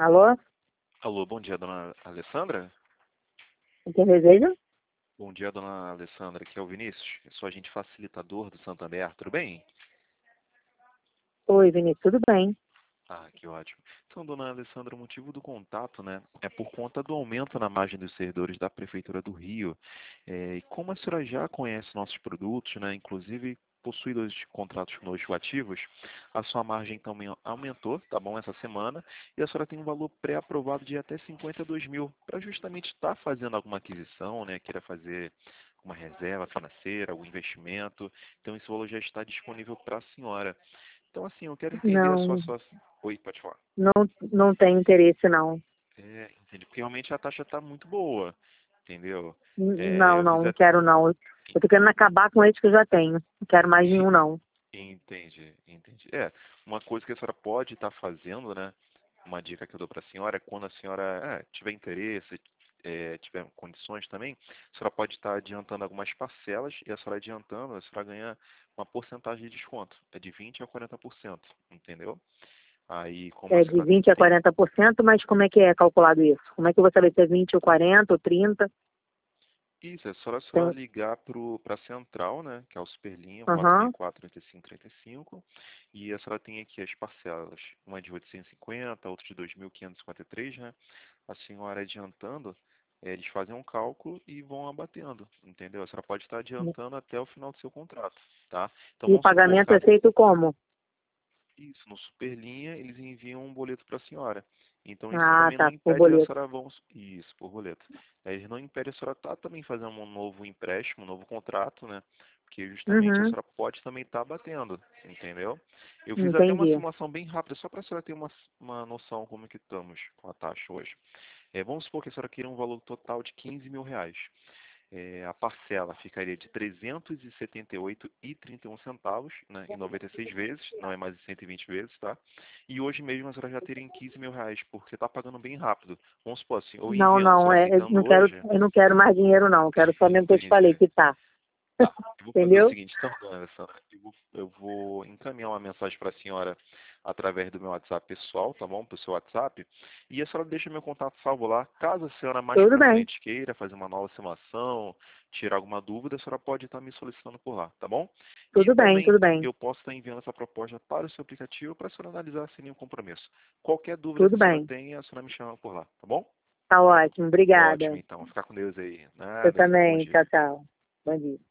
Alô? Alô, bom dia, dona Alessandra? O que deseja? Bom dia, dona Alessandra. Aqui é o Vinícius. Eu sou agente facilitador do Santander. Tudo bem? Oi, Vinícius, tudo bem? Ah, que ótimo. Então, dona Alessandra, o motivo do contato, né, é por conta do aumento na margem dos servidores da Prefeitura do Rio. E como a senhora já conhece nossos produtos, né, inclusive possui dois contratos conosco ativos, a sua margem também aumentou, tá bom, essa semana, e a senhora tem um valor pré-aprovado de até 52 mil, para justamente estar fazendo alguma aquisição, né, queira fazer uma reserva financeira, algum investimento. Então, esse valor já está disponível para a senhora. Então, assim, eu quero entender a sua Não, situação. Oi, pode falar. não, não tenho interesse, não. Entendi. Porque realmente a taxa está muito boa, entendeu? Não, Eu não, fiz não a... quero, não. Eu tô querendo acabar com esse que eu já tenho. Não quero mais nenhum, não. Entendi, entendi. Uma coisa que a senhora pode estar fazendo, né? Uma dica que eu dou para a senhora é quando a senhora tiver interesse, tiver condições também, a senhora pode estar adiantando algumas parcelas e a senhora adiantando, a senhora ganha uma porcentagem de desconto. É de 20% a 40%, entendeu? Aí, como a É de senhora 20 a tem 40%, mas como é que é calculado isso? Como é que eu vou saber se é 20 ou 40 ou 30? isso, é só a senhora Tem... ligar para a central, né, que é o Superlinha, Aham. 464-3535, e a senhora tem aqui as parcelas, uma de 850, outra de 2.553, né? A senhora adiantando, eles fazem um cálculo e vão abatendo, entendeu? A senhora pode estar adiantando até o final do seu contrato, tá? Então E o vamos supor, pagamento é caso feito como? isso, no Superlinha, eles enviam um boleto para a senhora. Então isso Ah, também não tá, por impede a boleto. senhora, vamos, isso, por boleto. Eles não impede a senhora estar também fazendo um novo empréstimo, um novo contrato, né? Porque justamente a Uhum, senhora pode também estar batendo, entendeu? Eu fiz até uma entendi. simulação bem rápida, só para a senhora ter uma noção como que estamos com a taxa hoje. Vamos supor que a senhora queira um valor total de 15 mil reais. A parcela ficaria de 378,31 centavos, né, em 96 vezes, não é mais de 120 vezes, tá? E hoje mesmo a senhora já teria em 15 mil reais, porque está pagando bem rápido. Vamos supor assim, ou Não, enviando, a não, senhora aceitando hoje, eu não quero mais dinheiro, não. Eu quero só mesmo que eu te falei entendi. que tá. Tá, eu vou fazer o Entendeu? seguinte, então, dona Alessandra, eu vou encaminhar uma mensagem para a senhora através do meu WhatsApp pessoal, tá bom? Para o seu WhatsApp. E a senhora deixa meu contato salvo lá. Caso a senhora mais Tudo para bem, frente queira fazer uma nova simulação, tirar alguma dúvida, a senhora pode estar me solicitando por lá, tá bom? E tudo bem, também tudo bem, eu posso estar enviando essa proposta para o seu aplicativo para a senhora analisar sem nenhum compromisso. Qualquer dúvida que tudo a senhora bem. tenha, a senhora me chama por lá, tá bom? Tá ótimo, Ótimo, obrigada. então. Ficar com Deus aí. Eu Nada. Bom também. dia. Tchau, tchau. Bom dia.